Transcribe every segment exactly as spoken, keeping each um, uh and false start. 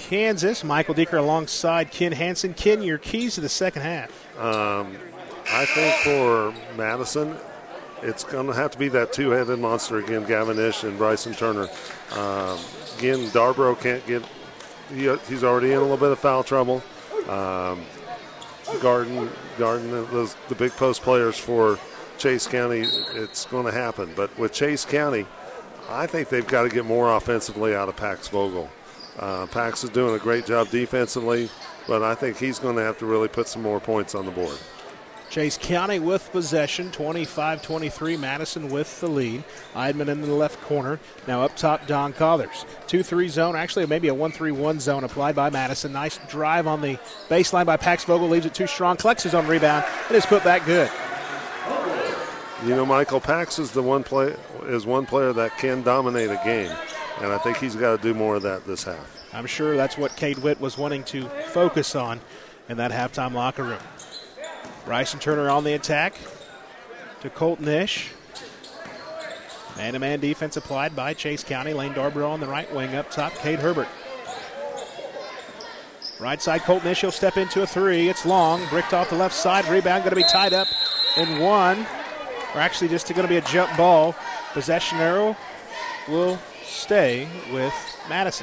Kansas. Michael Deeker alongside Ken Hansen. Ken, your keys to the second half. Um, I think for Madison, it's going to have to be that two-headed monster again, Gavin Ish and Bryson Turner. Um, again, Darborough can't get he, – he's already in a little bit of foul trouble. Um, Garden, Garden, the, the big post players for Chase County, it's going to happen. But with Chase County, I think they've got to get more offensively out of Pax Vogel. Uh, Pax is doing a great job defensively, but I think he's going to have to really put some more points on the board. Chase County with possession, twenty-five twenty-three. Madison with the lead. Eidman in the left corner. Now up top, Don Cothers. two three zone, actually maybe a one three one zone applied by Madison. Nice drive on the baseline by Pax Vogel. Leaves it too strong. Collects his own rebound. It is put back good. You know, Michael, Pax is the one play is one player that can dominate a game, and I think he's got to do more of that this half. I'm sure that's what Cade Witt was wanting to focus on in that halftime locker room. Bryson Turner on the attack to Colton Ish. Man-to-man defense applied by Chase County. Lane Darborough on the right wing up top. Cade Herbert. Right side, Colton Ish. He'll step into a three. It's long. Bricked off the left side. Rebound going to be tied up in one. Or actually just going to be a jump ball. Possession arrow will stay with Madison.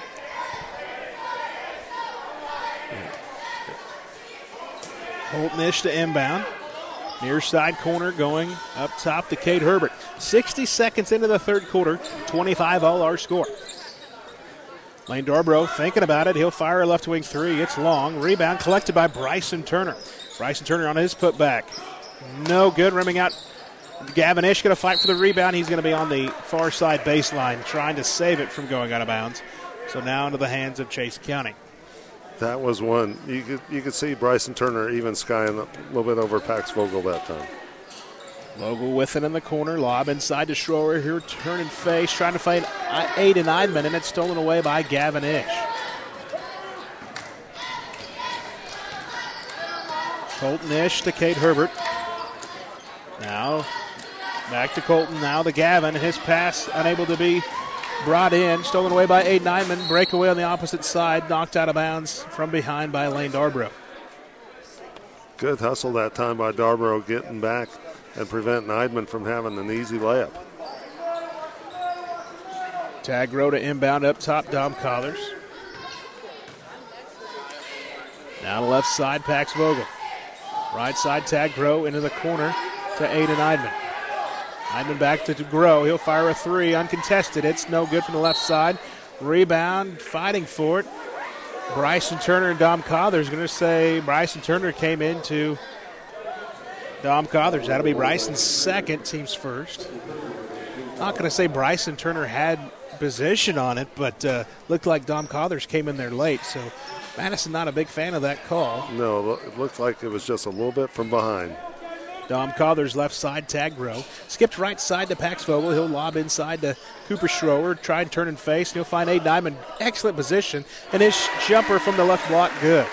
Colton Ish to inbound. Near side corner going up top to Cade Herbert. sixty seconds into the third quarter, twenty-five all our score. Lane Darborough thinking about it. He'll fire a left wing three. It's long. Rebound collected by Bryson Turner. Bryson Turner on his putback. No good. Rimming out. Gavin Ish going to fight for the rebound. He's going to be on the far side baseline trying to save it from going out of bounds. So now into the hands of Chase County. That was one. You could you could see Bryson Turner even skying a little bit over Pax Vogel that time. Vogel with it in the corner. Lob inside to Schroer. Here turning face. Trying to fight Aiden Eidman, and it's stolen away by Gavin Ish. Colton Ish to Cade Herbert. Now back to Colton. Now to Gavin. His pass unable to be brought in, stolen away by Aiden Eidman. Breakaway on the opposite side, knocked out of bounds from behind by Lane Darborough. Good hustle that time by Darborough getting back and preventing Eidman from having an easy layup. Tag row to inbound up top, Dom Collars. Now to left side, Pax Vogel. Right side, tag row into the corner to Aiden Eidman. Eidman back to Grow. He'll fire a three, uncontested. It's no good from the left side. Rebound, fighting for it. Bryson Turner and Dom Cothers. Going to say Bryson Turner came into Dom Cothers. That'll be Bryson's second, team's first. Not going to say Bryson Turner had position on it, but uh, looked like Dom Cothers came in there late. So Madison not a big fan of that call. No, it looked like it was just a little bit from behind. Dom Cothers left side, tag row. Skipped right side to Pax Vogel. He'll lob inside to Cooper Schroer. Try and turn and face. And he'll find Aiden Eidman. Excellent position. And his jumper from the left block, good.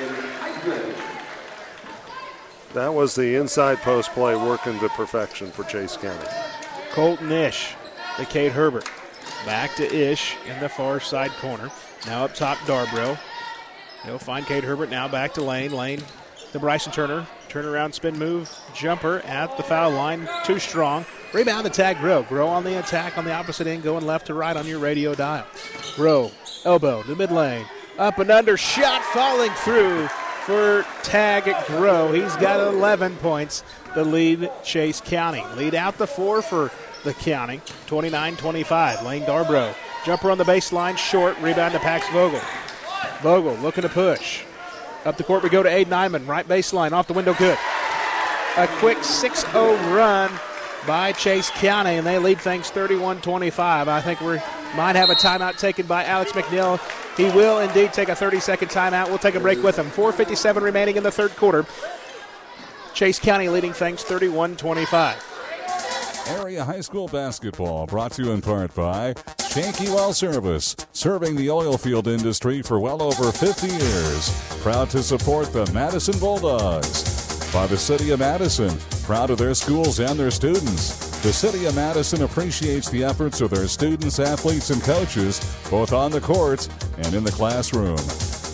That was the inside post play working to perfection for Chase County. Colton Ish to Cade Herbert. Back to Ish in the far side corner. Now up top, Darborough. He'll find Cade Herbert. Now back to Lane. Lane to Bryson Turner. Turnaround spin move, jumper at the foul line, too strong. Rebound to tag Grow. Grow on the attack on the opposite end, going left to right on your radio dial. Grow, elbow to mid lane, up and under, shot falling through for tag Grow. He's got eleven points. The lead, Chase County. Lead out the four for the County, twenty-nine twenty-five. Lane Darborough, jumper on the baseline, short, rebound to Pax Vogel. Vogel looking to push. Up the court we go to Aiden Eidman. Right baseline, off the window, good. A quick six oh run by Chase County, and they lead things thirty-one twenty-five. I think we might have a timeout taken by Alex McNeil. He will indeed take a thirty-second timeout. We'll take a break with him. four fifty-seven remaining in the third quarter. Chase County leading things thirty-one twenty-five. Area High School basketball brought to you in part by Shanky Well Service, serving the oil field industry for well over fifty years. Proud to support the Madison Bulldogs. By the City of Madison, proud of their schools and their students. The City of Madison appreciates the efforts of their students, athletes, and coaches, both on the court and in the classroom.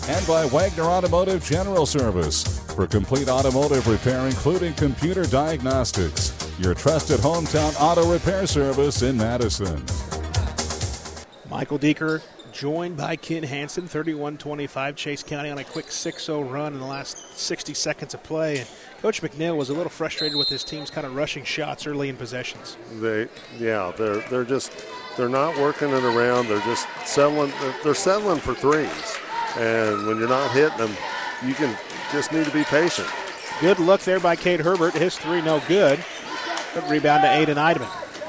And by Wagner Automotive General Service. For complete automotive repair, including computer diagnostics. Your trusted hometown auto repair service in Madison. Michael Deeker joined by Ken Hansen, thirty-one twenty-five. Chase County on a quick six oh run in the last sixty seconds of play. And Coach McNeil was a little frustrated with his team's kind of rushing shots early in possessions. They, yeah, they're they're just they're not working it around. They're just settling. They're, they're settling for threes, and when you're not hitting them, you can just need to be patient. Good look there by Cade Herbert. His three no good. But rebound to Aiden Eideman.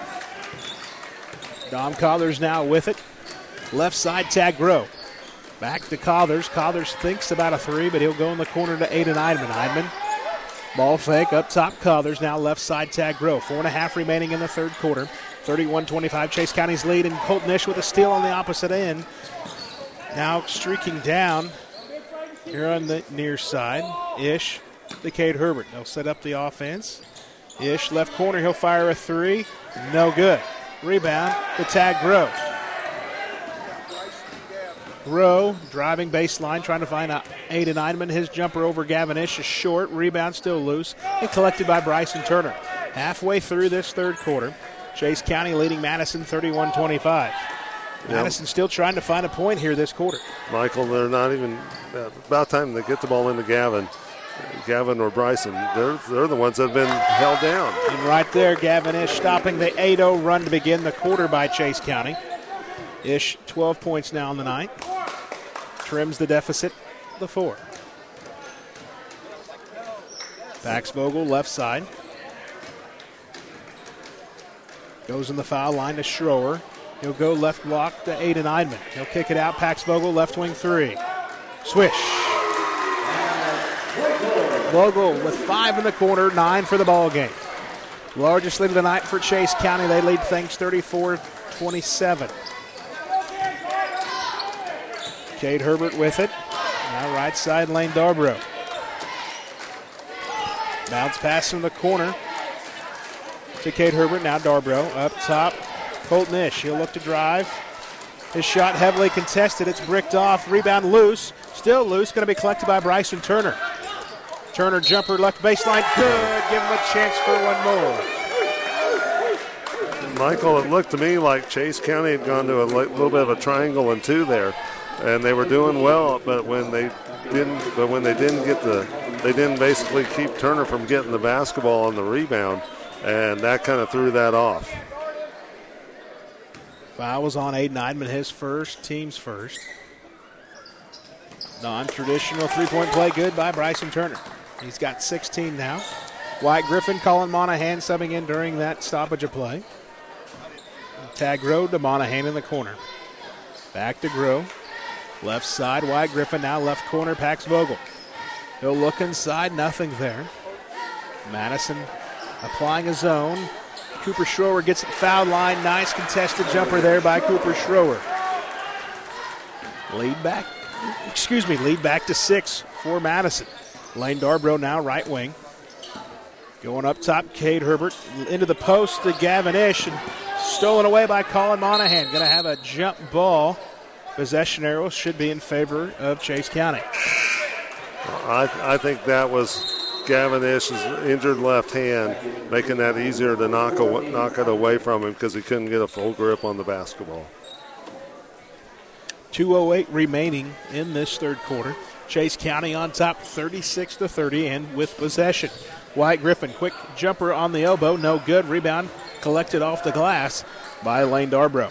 Dom Collars now with it. Left side tag Grow. Back to Collars. Collars thinks about a three, but he'll go in the corner to Aiden Eideman. Eideman, ball fake up top. Collars now left side tag Grow. Four and a half remaining in the third quarter. thirty-one twenty-five Chase County's lead, and Colton Ish with a steal on the opposite end. Now streaking down here on the near side. Ish to Cade Herbert. They'll set up the offense. Ish left corner. He'll fire a three. No good. Rebound to tag Grow. Grow driving baseline, trying to find Aiden Eideman. His jumper over Gavin Ish is short. Rebound still loose and collected by Bryson Turner. Halfway through this third quarter, Chase County leading Madison thirty-one twenty-five. Yep. Madison still trying to find a point here this quarter. Michael, they're not even uh, about time they get the ball into Gavin. Gavin or Bryson, they're, they're the ones that have been held down. And right there, Gavin Ish stopping the eight oh run to begin the quarter by Chase County. Ish, twelve points now on the night. Trims the deficit, the four. Pax Vogel, left side. Goes in the foul line to Schroer. He'll go left block to Aiden Eideman. He'll kick it out. Pax Vogel, left wing three. Swish. Vogel with five in the corner, nine for the ball game. Largest lead of the night for Chase County. They lead things thirty-four twenty-seven. Cade Herbert with it. Now right side lane Darbro. Bounce pass from the corner to Cade Herbert. Now Darbro up top. Colton Ish. He'll look to drive. His shot heavily contested. It's bricked off. Rebound loose. Still loose. Going to be collected by Bryson Turner. Turner jumper left baseline. Good. Give him a chance for one more. Michael, it looked to me like Chase County had gone to a little bit of a triangle and two there. And they were doing well, but when they didn't, but when they didn't get the, they didn't basically keep Turner from getting the basketball on the rebound, and that kind of threw that off. Foul was on Aiden Eideman, his first, team's first. Non-traditional three-point play, good by Bryson Turner. He's got sixteen now. Wyatt Griffin, Colin Monahan subbing in during that stoppage of play. Tag Road to Monahan in the corner. Back to Grow. Left side, Wyatt Griffin, now left corner, Pax Vogel. He'll look inside, nothing there. Madison applying a zone. Cooper Schroer gets the foul line. Nice contested jumper there by Cooper Schroer. Lead back, excuse me, lead back to six for Madison. Lane Darbro now right wing. Going up top, Cade Herbert into the post to Gavin Ish, and stolen away by Colin Monahan. Going to have a jump ball. Possession arrow should be in favor of Chase County. I, I think that was Gavin Ish's injured left hand, making that easier to knock, away, knock it away from him because he couldn't get a full grip on the basketball. two oh eight remaining in this third quarter. Chase County on top thirty-six to thirty and with possession. Wyatt Griffin, quick jumper on the elbow, no good. Rebound collected off the glass by Lane Darbro.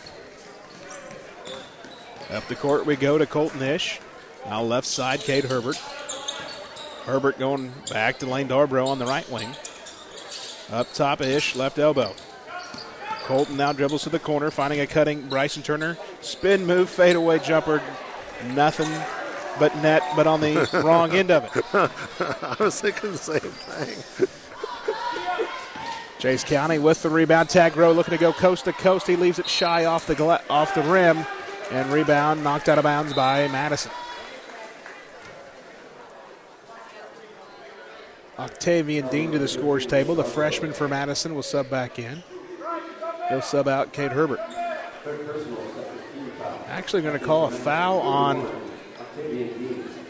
Up the court we go to Colton Ish. Now left side, Cade Herbert. Herbert going back to Lane Darbro on the right wing. Up top, Ish, left elbow. Colton now dribbles to the corner, finding a cutting Bryson Turner. Spin move, fadeaway jumper. Nothing but net, but on the wrong end of it. I was thinking the same thing. Chase County with the rebound. Tag Rowe looking to go coast to coast. He leaves it shy off the gla- off the rim. And rebound knocked out of bounds by Madison. Octavian Dean to the scores table. The freshman for Madison will sub back in. He'll sub out Cade Herbert. Actually going to call a foul on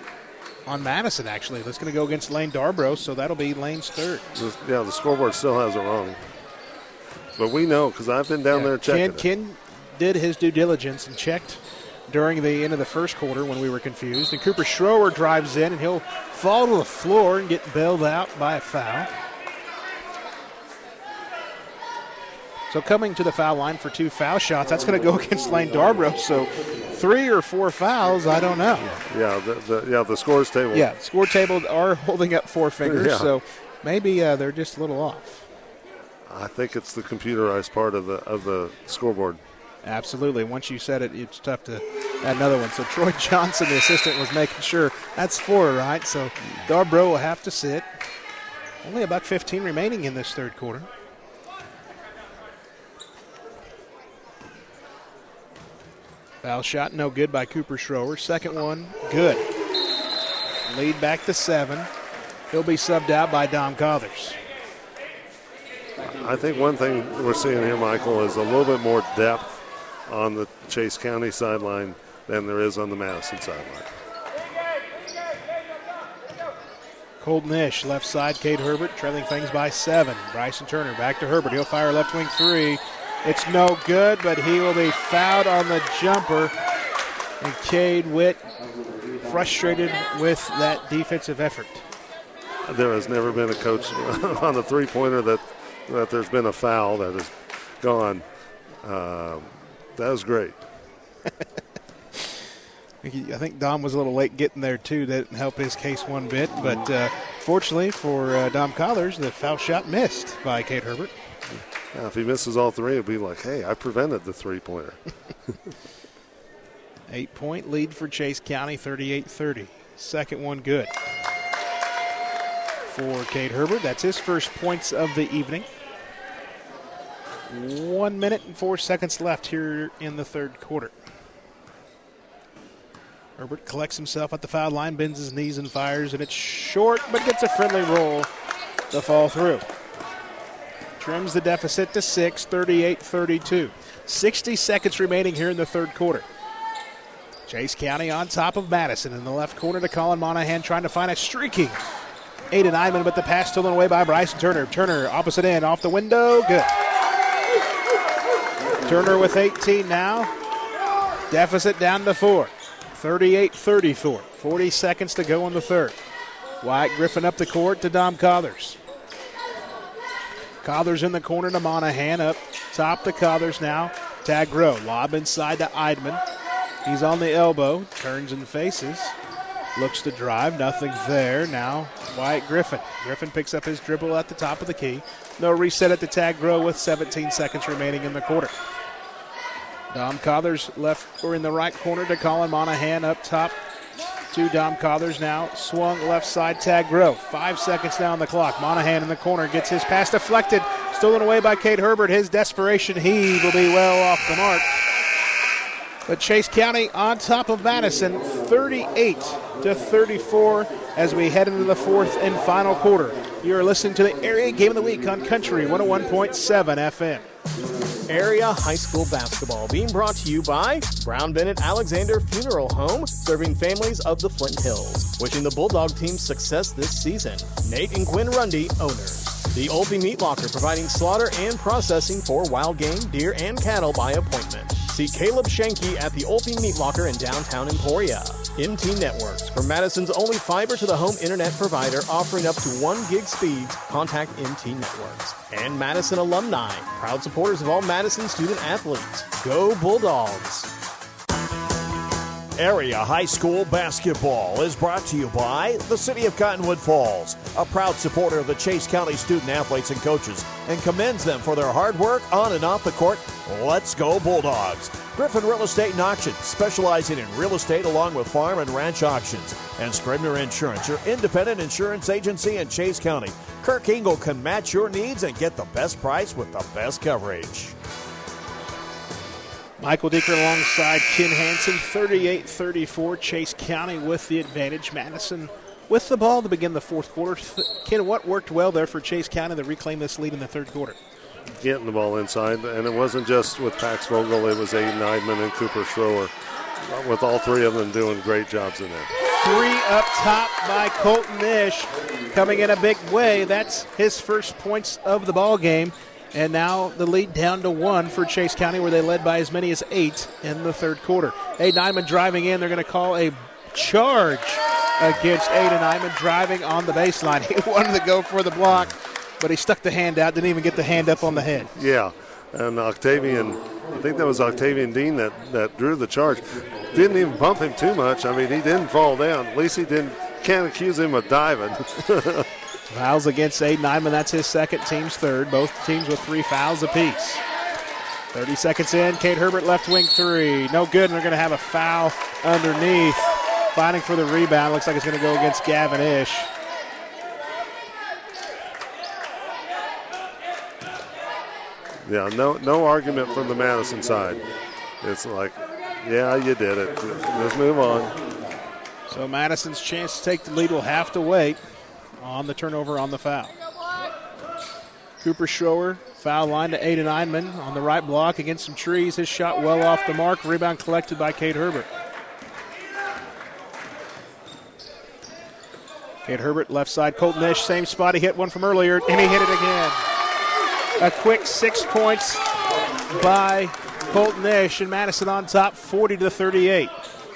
on Madison, actually. That's going to go against Lane Darbro, so that'll be Lane's third. The, yeah, the scoreboard still has it wrong. But we know because I've been down yeah, there checking Ken, Ken did his due diligence and checked during the end of the first quarter when we were confused. And Cooper Schroer drives in, and he'll fall to the floor and get bailed out by a foul. So coming to the foul line for two foul shots, that's going to go against Lane Darbro. So three or four fouls, I don't know. Yeah, the, the yeah the scores table. Yeah, score table are holding up four fingers, yeah. so maybe uh, they're just a little off. I think it's the computerized part of the of the scoreboard. Absolutely. Once you said it, it's tough to add another one. So Troy Johnson, the assistant, was making sure that's four, right? So Darbro will have to sit. Only about fifteen remaining in this third quarter. Foul shot, no good by Cooper Schroer. Second one, good. Lead back to seven. He'll be subbed out by Dom Cothers. I think one thing we're seeing here, Michael, is a little bit more depth on the Chase County sideline than there is on the Madison sideline. Colton Ish, left side, Cade Herbert, trailing things by seven. Bryson Turner back to Herbert. He'll fire left wing three. It's no good, but he will be fouled on the jumper. And Cade Witt frustrated with that defensive effort. There has never been a coach on the three-pointer that, that there's been a foul that has gone. Uh, that was great. I think Dom was a little late getting there, too. That didn't help his case one bit. But uh, fortunately for uh, Dom Cothers, the foul shot missed by Cade Herbert. Yeah, if he misses all three, it'll be like, hey, I prevented the three-pointer. Eight-point lead for Chase County, thirty-eight thirty. Second one good for Cade Herbert. That's his first points of the evening. One minute and four seconds left here in the third quarter. Herbert collects himself at the foul line, bends his knees and fires, and it's short, but gets a friendly roll to fall through. Trims the deficit to six, thirty-eight thirty-two. sixty seconds remaining here in the third quarter. Chase County on top of Madison in the left corner to Colin Monahan, trying to find a streaking Aiden Iman, but the pass stolen away by Bryson Turner. Turner opposite end, off the window, good. Turner with eighteen now. Deficit down to four. thirty-eight thirty-four. forty seconds to go in the third. Wyatt Griffin up the court to Dom Cothers. Cothers in the corner to Monahan, up top to Cothers now. Tag row, lob inside to Eidman. He's on the elbow, turns and faces. Looks to drive, nothing there. Now Wyatt Griffin. Griffin picks up his dribble at the top of the key. No reset at the tag row with seventeen seconds remaining in the quarter. Dom Cothers left or in the right corner to Colin Monahan, up top to Dom Cothers now. Swung left side, tag row. Five seconds now on the clock. Monahan in the corner gets his pass deflected. Stolen away by Cade Herbert. His desperation heave will be well off the mark. But Chase County on top of Madison, thirty-eight to thirty-four as we head into the fourth and final quarter. You're listening to the Area Game of the Week on Country one oh one point seven F M. Area High School Basketball being brought to you by Brown Bennett Alexander Funeral Home, serving families of the Flint Hills. Wishing the Bulldog team success this season. Nate and Quinn Rundy, owners. The Olpe Meat Locker, providing slaughter and processing for wild game, deer, and cattle by appointment. See Caleb Shanky at the Olpe Meat Locker in downtown Emporia. M T Networks, for Madison's only fiber-to-the-home internet provider, offering up to one gig speeds. Contact M T Networks. And Madison Alumni, proud supporters of all Madison student athletes. Go Bulldogs! Area High School Basketball is brought to you by the City of Cottonwood Falls, a proud supporter of the Chase County student athletes and coaches, and commends them for their hard work on and off the court. Let's go Bulldogs! Griffin Real Estate and Auctions, specializing in real estate along with farm and ranch auctions. And Scribner Insurance, your independent insurance agency in Chase County. Kirk Engel can match your needs and get the best price with the best coverage. Michael Deeker alongside Ken Hansen, thirty-eight thirty-four. Chase County with the advantage. Madison with the ball to begin the fourth quarter. Ken, what worked well there for Chase County to reclaim this lead in the third quarter? Getting the ball inside, and it wasn't just with Pax Vogel, it was Aiden Eidman and Cooper Schroer, with all three of them doing great jobs in there. three up top by Colton Nish, coming in a big way. That's his first points of the ball game. And now the lead down to one for Chase County, where they led by as many as eight in the third quarter. Aiden Nyman driving in. They're going to call a charge against Aiden Nyman driving on the baseline. He wanted to go for the block, but he stuck the hand out, didn't even get the hand up on the head. Yeah, and Octavian, I think that was Octavian Dean that, that drew the charge. Didn't even bump him too much. I mean, he didn't fall down. At least he didn't, can't accuse him of diving. Fouls against Aiden Nyman. That's his second, team's third. Both teams with three fouls apiece. thirty seconds in. Kate Herbert left wing three. No good, and they're going to have a foul underneath. Fighting for the rebound. Looks like it's going to go against Gavin Ish. Yeah, no no argument from the Madison side. It's like, yeah, you did it. Let's move on. So Madison's chance to take the lead will have to wait on the turnover on the foul. Cooper Schroer, foul line to Aiden Einman on the right block against some trees. His shot well off the mark. Rebound collected by Kate Herbert. Kate Herbert, left side, Colton Ish, same spot. He hit one from earlier, and he hit it again. A quick six points by Colton Ish, and Madison on top, forty to thirty-eight.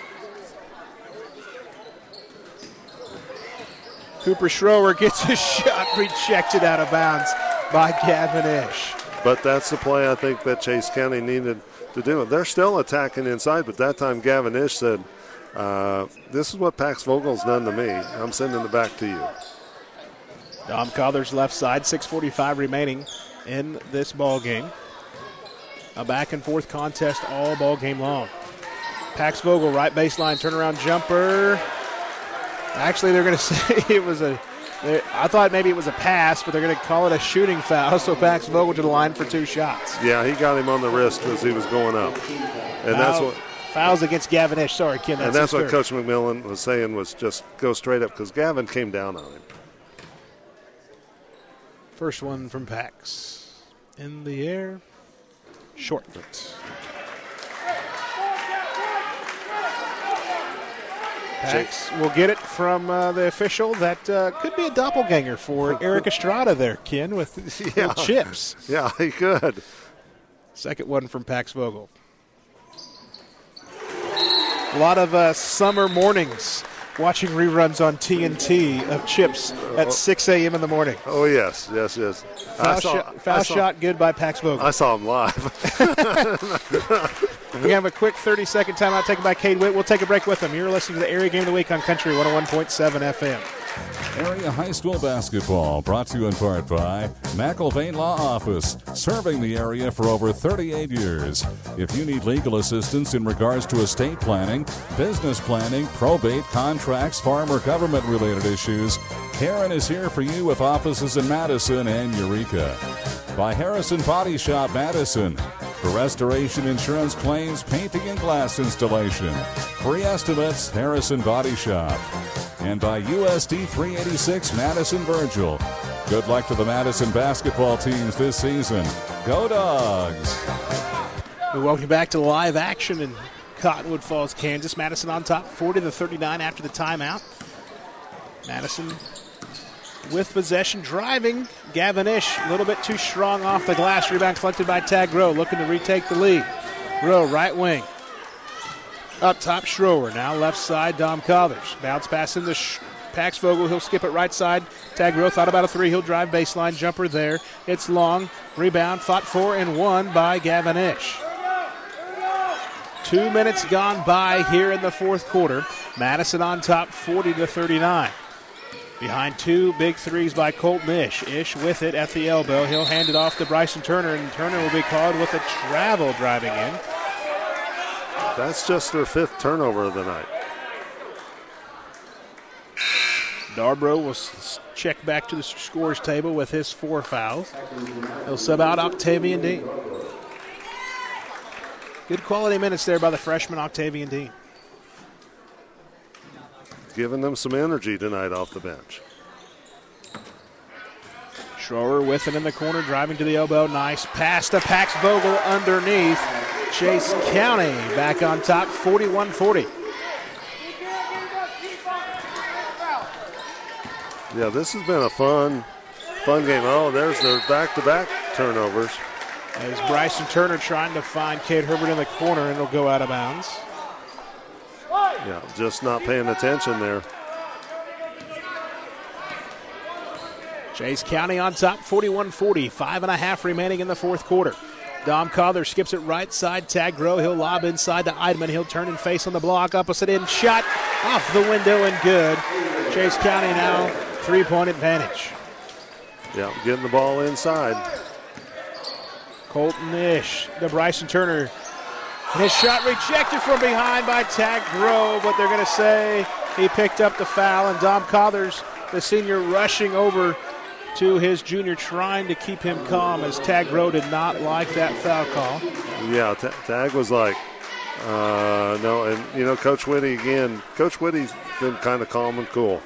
Cooper Schroer gets his shot rejected out of bounds by Gavin Ish. But that's the play I think that Chase County needed to do. They're still attacking inside, but that time Gavin Ish said, uh, this is what Pax Vogel's done to me. I'm sending it back to you. Dom Collar's left side, six forty-five remaining in this ball game. A back and forth contest all ball game long. Pax Vogel, right baseline, turnaround jumper. Actually, they're going to say it was a, I thought maybe it was a pass, but they're going to call it a shooting foul, so Pax Vogel to the line for two shots. Yeah, he got him on the wrist as he was going up. And Foul, that's what fouls against Gavin Ish. Sorry, Ken, that's And that's his what third. Coach McMillan was saying was just go straight up because Gavin came down on him. First one from Pax. In the air. Short. Pax will get it from uh, the official. That uh, could be a doppelganger for Eric Estrada there, Ken, with Yeah. little chips. Yeah, he could. Second one from Pax Vogel. A lot of uh, summer mornings watching reruns on T N T of Chips at six a.m. in the morning. Oh, yes, yes, yes. Foul, I saw, shot, foul I saw, shot good by Pax Vogel. I saw him live. We have a quick thirty-second timeout taken by Cade Witt. We'll take a break with him. You're listening to the Area Game of the Week on Country one oh one point seven F M. Area High School basketball brought to you in part by McIlvain Law Office, serving the area for over thirty-eight years. If you need legal assistance in regards to estate planning, business planning, probate, contracts, farm or government-related issues, Karen is here for you with offices in Madison and Eureka. By Harrison Body Shop Madison, for restoration, insurance claims, painting, and glass installation. Free estimates, Harrison Body Shop. And by U S D three eighty-six Madison Virgil. Good luck to the Madison basketball teams this season. Go Dogs! We welcome you back to live action in Cottonwood Falls, Kansas. Madison on top, forty to thirty-nine after the timeout. Madison with possession, driving. Gavin Ish, a little bit too strong off the glass. Rebound collected by Tag Groh, looking to retake the lead. Groh, right wing. Up top, Schroer. Now left side, Dom Colors. Bounce pass into Sh- Pax Vogel. He'll skip it right side. Tag Groh thought about a three. He'll drive baseline jumper there. It's long. Rebound fought for and won by Gavin Ish. Two minutes gone by here in the fourth quarter. Madison on top, forty to thirty-nine. Behind two big threes by Colton Ish. Ish with it at the elbow. He'll hand it off to Bryson Turner, and Turner will be called with a travel driving in. That's just their fifth turnover of the night. Darbro will s- check back to the scores table with his four fouls. He'll sub out Octavian Dean. Good quality minutes there by the freshman Octavian Dean. Giving them some energy tonight off the bench. Schroer with it in the corner, driving to the elbow. Nice pass to Pax Vogel underneath. Chase County back on top, forty-one forty. Yeah, this has been a fun, fun game. Oh, there's their back-to-back turnovers. As Bryson Turner trying to find Cade Herbert in the corner, and it'll go out of bounds. Yeah, just not paying attention there. Chase County on top, forty-one forty. Five and a half remaining in the fourth quarter. Dom Collar skips it right side. Tag Groh. He'll lob inside to Eidman. He'll turn and face on the block. Opposite end shot off the window and good. Chase County now three-point advantage. Yeah, getting the ball inside. Colton Ish to Bryson Turner. And his shot rejected from behind by Tag Groh, but they're going to say he picked up the foul. And Dom Collars, the senior, rushing over to his junior, trying to keep him calm, as Tag Groh did not like that foul call. Yeah, t- Tag was like, uh, no, and, you know, Coach Whitty, again, Coach Whitty's been kind of calm and cool.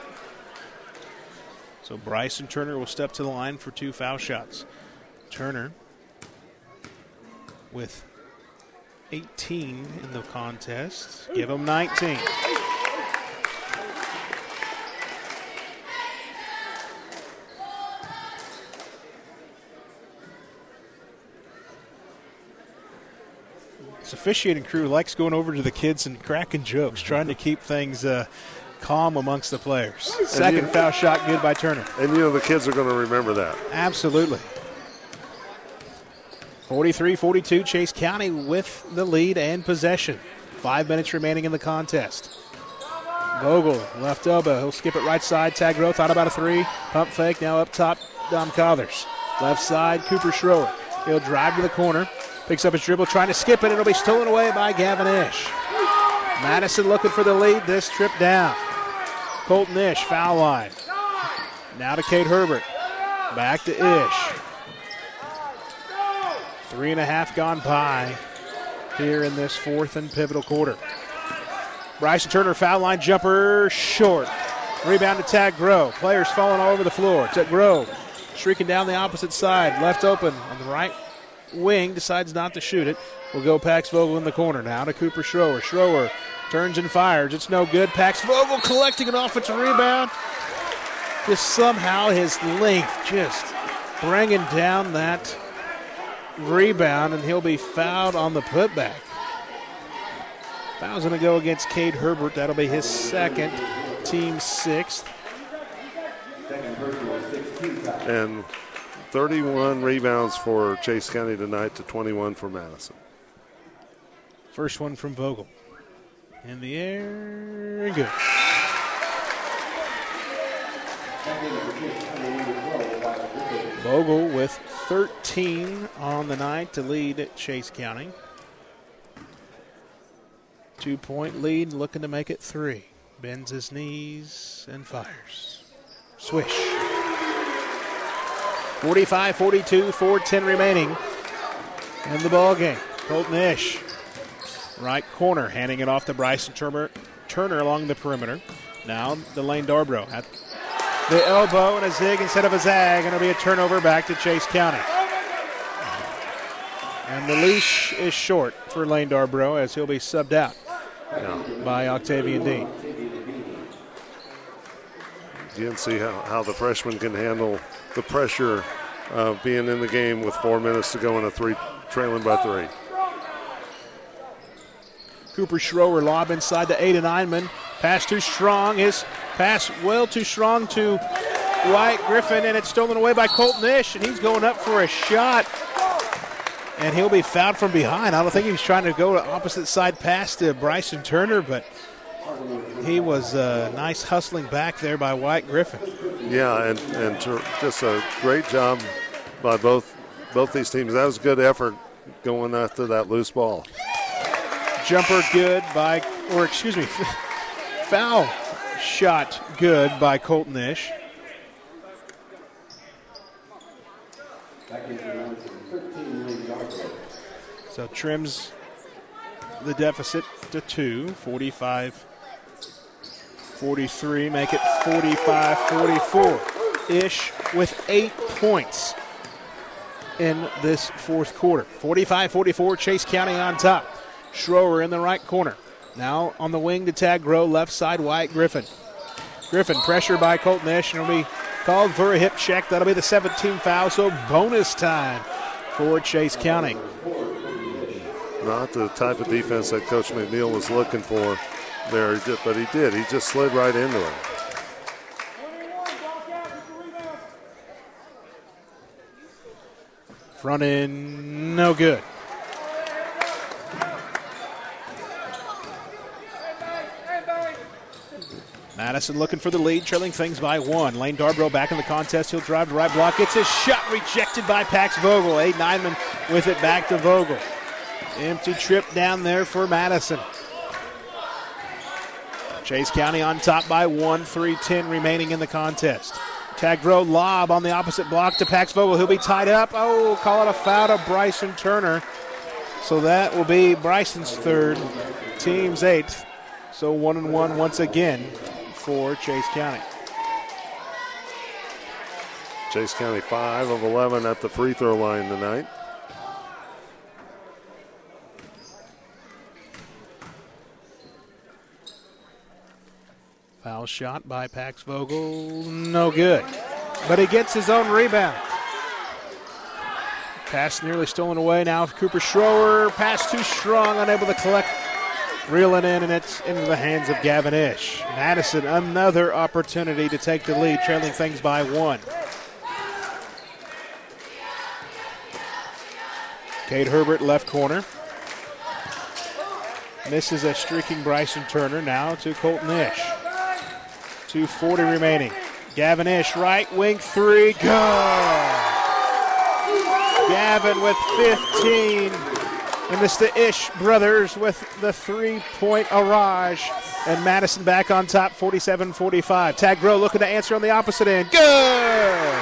So Bryson Turner will step to the line for two foul shots. Turner with eighteen in the contest. Give him nineteen. This officiating crew likes going over to the kids and cracking jokes, trying to keep things uh, calm amongst the players. Second you, foul shot good by Turner. And, you know, the kids are going to remember that. Absolutely. forty-three forty-two, Chase County with the lead and possession. Five minutes remaining in the contest. Vogel, left elbow. He'll skip it right side. Tag Groh thought about a three. Pump fake. Now up top, Dom Cothers. Left side, Cooper Schroer. He'll drive to the corner. Picks up his dribble, trying to skip it. It'll be stolen away by Gavin Ish. Madison looking for the lead this trip down. Colton Ish, foul line. Now to Cade Herbert. Back to Ish. Three and a half gone by here in this fourth and pivotal quarter. Bryson Turner, foul line jumper, short. Rebound to Tag Groh. Players falling all over the floor. Tag Groh streaking down the opposite side. Left open on the right wing, decides not to shoot it. Will go Pax Vogel in the corner. Now to Cooper Schroer. Schroer turns and fires. It's no good. Pax Vogel collecting an offensive rebound. Just somehow his length just bringing down that rebound, and he'll be fouled on the putback. Foul's going to go against Cade Herbert. That'll be his second, team sixth. And thirty-one rebounds for Chase County tonight to twenty-one for Madison. First one from Vogel. In the air, good. Vogel with thirteen on the night to lead Chase County. Two-point lead, looking to make it three. Bends his knees and fires. Swish. forty-five forty-two, four ten remaining in the ball game. Colton Ish, right corner, handing it off to Bryson Turner, Turner along the perimeter. Now to Lane Darbrough at the elbow, and a zig instead of a zag, and it'll be a turnover back to Chase County. And the leash is short for Lane Darbrough as he'll be subbed out yeah. by Octavian Dean. You can see how, how the freshman can handle the pressure of being in the game with four minutes to go in a three, trailing by three. Cooper Schroer lob inside to Aiden Eidman. Pass too strong. His pass well too strong to Wyatt Griffin, and it's stolen away by Colton Ish, and he's going up for a shot. And he'll be fouled from behind. I don't think he was trying to go to opposite side pass to Bryson Turner, but he was uh, nice hustling back there by Wyatt Griffin. Yeah, and, and to, just a great job by both both these teams. That was a good effort going after that loose ball. Jumper good by, or excuse me, foul shot good by Colton Ish. So trims the deficit to two, forty-five forty-three, make it forty-five forty-four. Ish with eight points in this fourth quarter. forty-five forty-four, Chase County on top. Schroer in the right corner. Now on the wing to Tag Groh, left side, Wyatt Griffin. Griffin pressure by Colton Ish, and will be called for a hip check. That'll be the seventeenth foul, so bonus time for Chase County. Not the type of defense that Coach McNeil was looking for there, but he did. He just slid right into it. Front end, no good. Madison looking for the lead, trailing things by one. Lane Darbro back in the contest. He'll drive to right block. Gets his shot rejected by Pax Vogel. Aiden Einman with it back to Vogel. Empty trip down there for Madison. Chase County on top by one. three ten remaining in the contest. Tagro lob on the opposite block to Pax Vogel. He'll be tied up. Oh, call it a foul to Bryson Turner. So that will be Bryson's third, team's eighth. So one and one once again for Chase County. Chase County five of eleven at the free throw line tonight. Foul shot by Pax Vogel, no good. But he gets his own rebound. Pass nearly stolen away now. Cooper Schroer, pass too strong, unable to collect. Reeling in, and it's into the hands of Gavin Ish. Madison, another opportunity to take the lead, trailing things by one. Cade Herbert, left corner. Misses a streaking Bryson Turner, now to Colton Ish. two forty remaining. Gavin Ish, right wing three, good! Gavin with fifteen. And it's the Ish brothers with the three-point barrage. And Madison back on top, forty-seven forty-five. Tagro looking to answer on the opposite end. Good!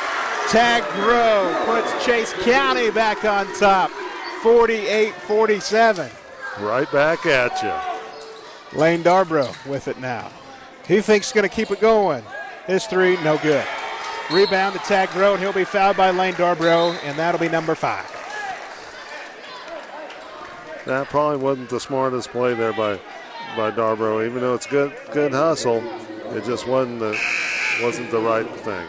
Tagro puts Chase County back on top, forty-eight forty-seven. Right back at you. Lane Darbro with it now. He thinks he's going to keep it going. His three, no good. Rebound to Tagro, and he'll be fouled by Lane Darbro, and that'll be number five. That probably wasn't the smartest play there by by Darbro. Even though it's good good hustle, it just wasn't the wasn't the right thing.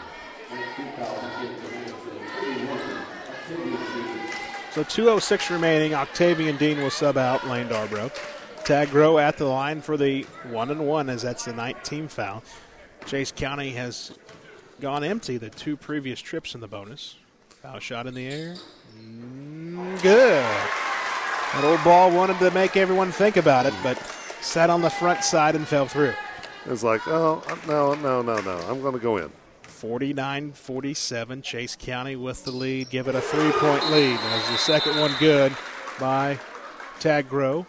So two oh six remaining. Octavian Dean will sub out Lane Darbro. Tagro at the line for the one and one, as that's the nineteenth foul. Chase County has gone empty the two previous trips in the bonus. Foul shot in the air. Mm, good. That old ball wanted to make everyone think about it, but sat on the front side and fell through. It's like, oh, no, no, no, no. I'm going to go in. forty-nine forty-seven. Chase County with the lead. Give it a three-point lead. As the second one good by Tagro.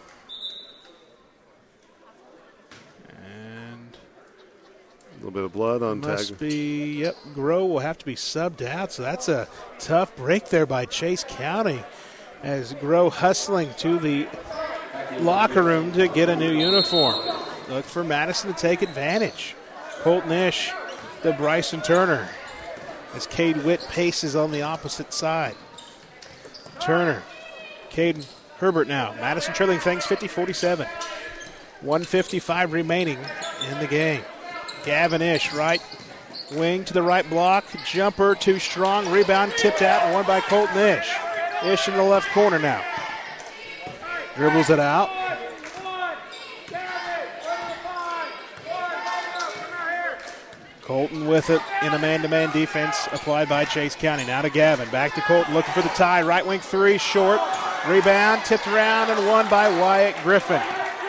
And a little bit of blood on Tag. Must be, yep, Grow will have to be subbed out. So that's a tough break there by Chase County. As Grow hustling to the locker room to get a new uniform. Look for Madison to take advantage. Colton Ish to Bryson Turner as Cade Witt paces on the opposite side. Turner, Cade Herbert now. Madison trailing things fifty forty-seven. one fifty-five remaining in the game. Gavin Ish, right wing to the right block. Jumper too strong. Rebound tipped out and won by Colton Ish. Ish in the left corner now. Dribbles it out. Colton with it in a man-to-man defense applied by Chase County. Now to Gavin. Back to Colton looking for the tie. Right wing three, short. Rebound, tipped around and won by Wyatt Griffin.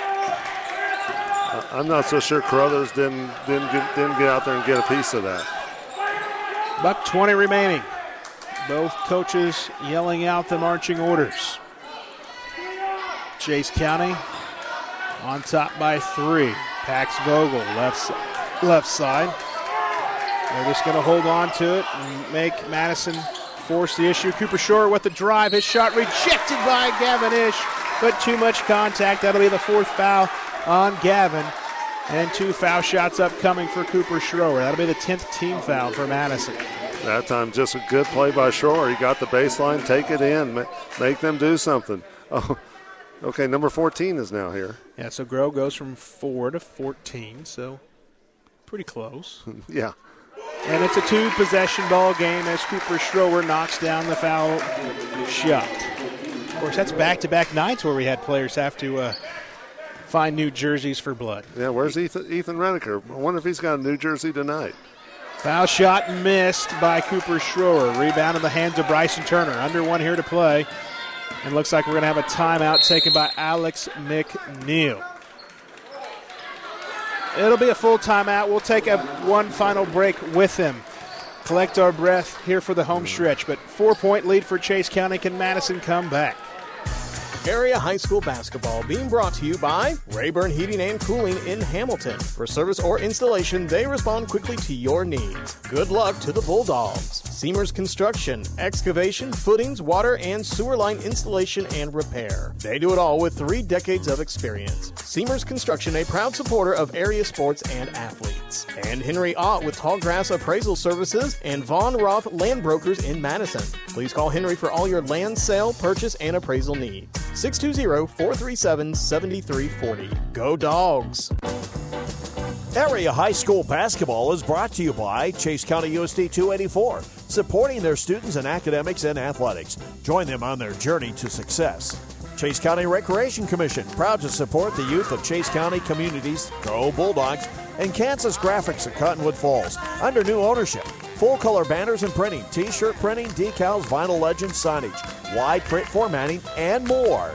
I'm not so sure Carruthers didn't, didn't, get, didn't get out there and get a piece of that. Buck twenty remaining. Both coaches yelling out the marching orders. Chase County on top by three. Pax Vogel left, left side. They're just going to hold on to it and make Madison force the issue. Cooper Shore with the drive. His shot rejected by Gavin Ish, but too much contact. That'll be the fourth foul on Gavin. And two foul shots upcoming for Cooper Schroer. That'll be the tenth team foul for Madison. That time just a good play by Schroer. He got the baseline, take it in, make them do something. Oh, okay, number fourteen is now here. Yeah, so Grow goes from four to fourteen, so Pretty close. Yeah. And it's a two-possession ball game as Cooper Schroer knocks down the foul shot. Of course, that's back-to-back nights where we had players have to uh, find new jerseys for blood. Yeah, where's Ethan, Ethan Reneker? I wonder if he's got a new jersey tonight. Foul shot missed by Cooper Schroer. Rebound in the hands of Bryson Turner. Under one here to play. And looks like we're going to have a timeout taken by Alex McNeil. It'll be a full timeout. We'll take a one final break with him. Collect our breath here for the home stretch. But four-point lead for Chase County. Can Madison come back? Area High School basketball being brought to you by Rayburn Heating and Cooling in Hamilton. For service or installation, they respond quickly to your needs. Good luck to the Bulldogs. Seamers Construction, excavation, footings, water, and sewer line installation and repair. They do it all with three decades of experience. Seamers Construction, a proud supporter of area sports and athletes. And Henry Ott with Tallgrass Appraisal Services and Von Roth Land Brokers in Madison. Please call Henry for all your land sale, purchase, and appraisal needs. six two zero, four three seven, seven three four zero. Go Dogs! Area High School basketball is brought to you by Chase County U S D two eighty-four, supporting their students in academics and athletics. Join them on their journey to success. Chase County Recreation Commission, proud to support the youth of Chase County communities. Go Bulldogs! And Kansas Graphics of Cottonwood Falls, under new ownership. Full-color banners and printing, T-shirt printing, decals, vinyl legends, signage, wide print formatting, and more.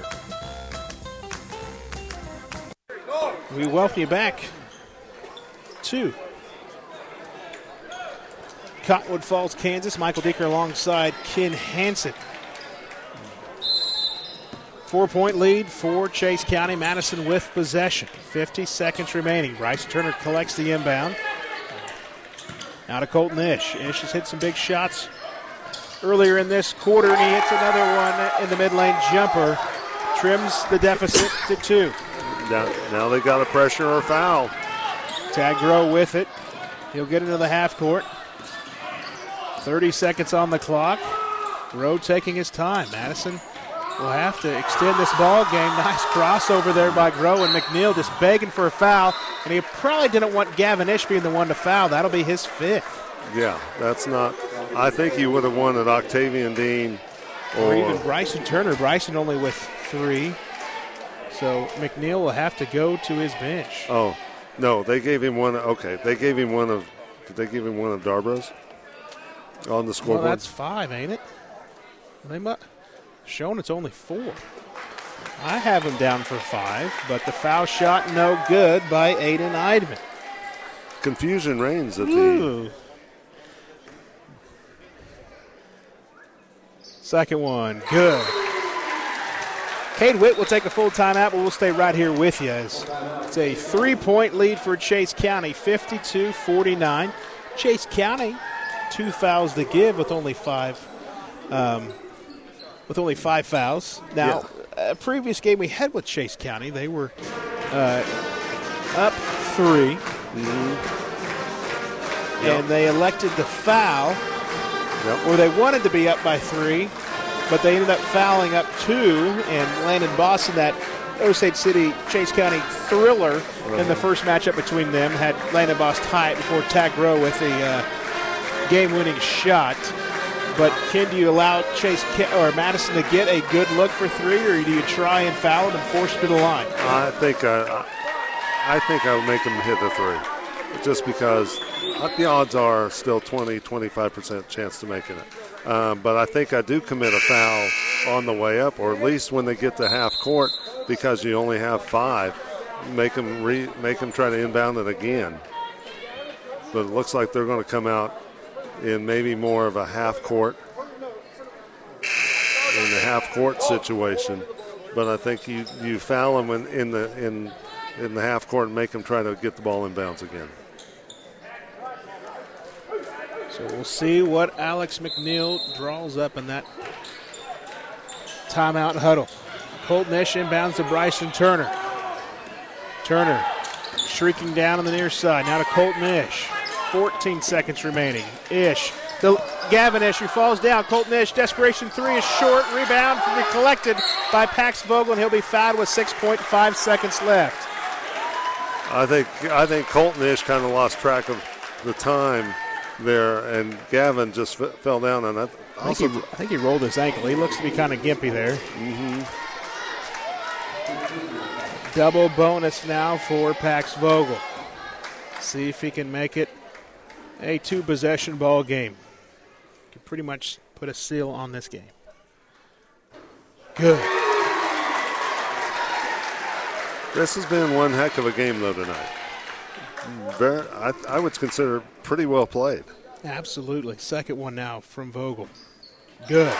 We welcome you back to Cottonwood Falls, Kansas. Michael Deeker alongside Ken Hansen. Four-point lead for Chase County. Madison with possession. fifty seconds remaining. Bryce Turner collects the inbound. Now to Colton Ish. Ish has hit some big shots earlier in this quarter, and he hits another one in the mid-lane jumper. Trims the deficit to two. Now, now they got a pressure or foul. Tag Grow with it. He'll get into the half court. thirty seconds on the clock. Grow taking his time. Madison will have to extend this ball game. Nice crossover there by Grow, and McNeil just begging for a foul. And he probably didn't want Gavin Ish being the one to foul. That'll be his fifth. Yeah, that's not. I think he would have wanted Octavian Dean or, or even Bryson Turner. Bryson only with three. So McNeil will have to go to his bench. Oh, no, they gave him one. Okay, they gave him one of. Did they give him one of Darborough's on the scoreboard? Well, that's five, ain't it? They might. Shown it's only four. I have him down for five, but the foul shot no good by Aiden Eidman. Confusion reigns at Ooh. the. Second one, good. Cade Witt will take a full timeout, but we'll stay right here with you. As it's a three-point lead for Chase County, fifty-two forty-nine. Chase County, two fouls to give with only five. Um, with only five fouls. Now, yeah. a previous game we had with Chase County, they were uh, up three. Mm-hmm. And yep. they elected to foul, yep. or they wanted to be up by three, but they ended up fouling up two, and Landon Boston, that Osage City Chase County thriller right. in the first matchup between them, had Landon Boston tie it before Tag Rowe with the uh, game-winning shot. But Ken, do you allow Chase or Madison to get a good look for three, or do you try and foul it and force it to the line? I think I, I think I would make them hit the three, just because the odds are still twenty, twenty-five percent chance to making it. Um, but I think I do commit a foul on the way up, or at least when they get to half court, because you only have five. Make them re, make them try to inbound it again. But it looks like they're going to come out in maybe more of a half court, in the half court situation. But I think you, you foul them in, in the in in the half court and make them try to get the ball in bounds again. So we'll see what Alex McNeil draws up in that timeout huddle. Colton Ish inbounds to Bryson Turner. Turner shrieking down on the near side. Now to Colton Ish. fourteen seconds remaining. Ish. The Gavin Ish who falls down. Colton Ish. Desperation three is short. Rebound collected by Pax Vogel, and he'll be fouled with six point five seconds left. I think I think Colton Ish kind of lost track of the time there, and Gavin just f- fell down on that. I think, he, I think he rolled his ankle. He looks to be kind of gimpy there. Mm-hmm. Double bonus now for Pax Vogel. See if he can make it a two-possession ball game. Can pretty much put a seal on this game. Good. This has been one heck of a game, though, tonight. Very, I, I would consider pretty well played. Absolutely. Second one now from Vogel. Good.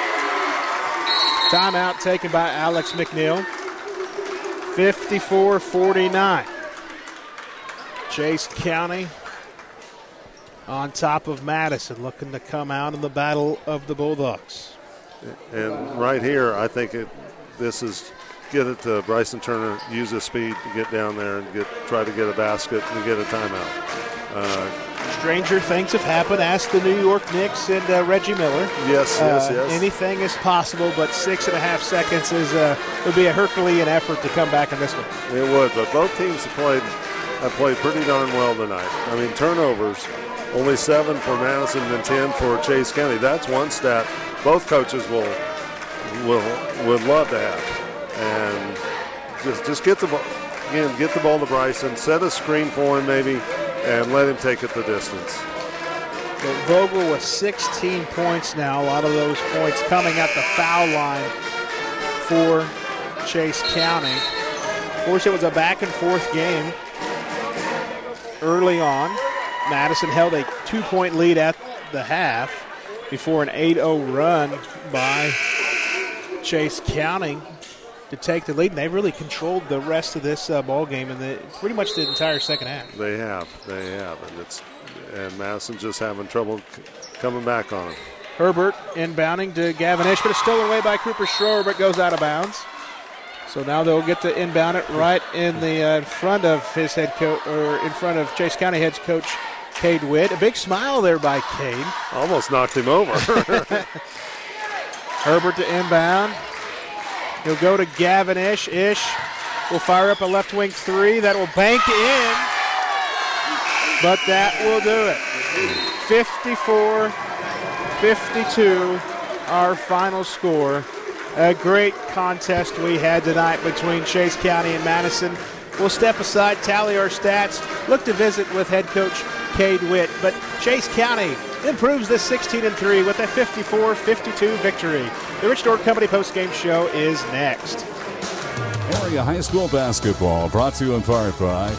Timeout taken by Alex McNeil. fifty-four forty-nine. Chase County on top of Madison, looking to come out in the battle of the Bulldogs. And right here, I think it. This is get it to Bryson Turner, use his speed to get down there and get try to get a basket and get a timeout. Uh, Stranger things have happened. Ask the New York Knicks and uh, Reggie Miller. Yes, yes, uh, yes. Anything is possible, but six and a half seconds is uh, would be a Herculean effort to come back in this one. It would, but both teams have played have played pretty darn well tonight. I mean, turnovers, only seven for Madison and ten for Chase County. That's one stat both coaches will will would love to have. And just just get the ball again, get the ball to Bryson, set a screen for him maybe, and let him take it the distance. So Vogel with sixteen points now. A lot of those points coming at the foul line for Chase County. Of course, it was a back and forth game early on. Madison held a two-point lead at the half before an eight oh run by Chase County to take the lead, and they really controlled the rest of this uh, ball game in the pretty much the entire second half. They have, they have, and it's and Madison just having trouble c- coming back on them. Herbert inbounding to Gavin Ish, but it's stolen away by Cooper Schroer, but goes out of bounds. So now they'll get to inbound it right in the uh, in front of his head coach, or in front of Chase County head coach Cade Witt. A big smile there by Cade. Almost knocked him over. Herbert to inbound. He'll go to Gavin Ish. Ish will fire up a left wing three. That will bank in, but that will do it. fifty-four fifty-two, our final score. A great contest we had tonight between Chase County and Madison. We'll step aside, tally our stats, look to visit with head coach Cade Witt. But Chase County improves this sixteen and three with a fifty-four fifty-two victory. The Rich Door Company postgame show is next. Area High School basketball brought to you in part by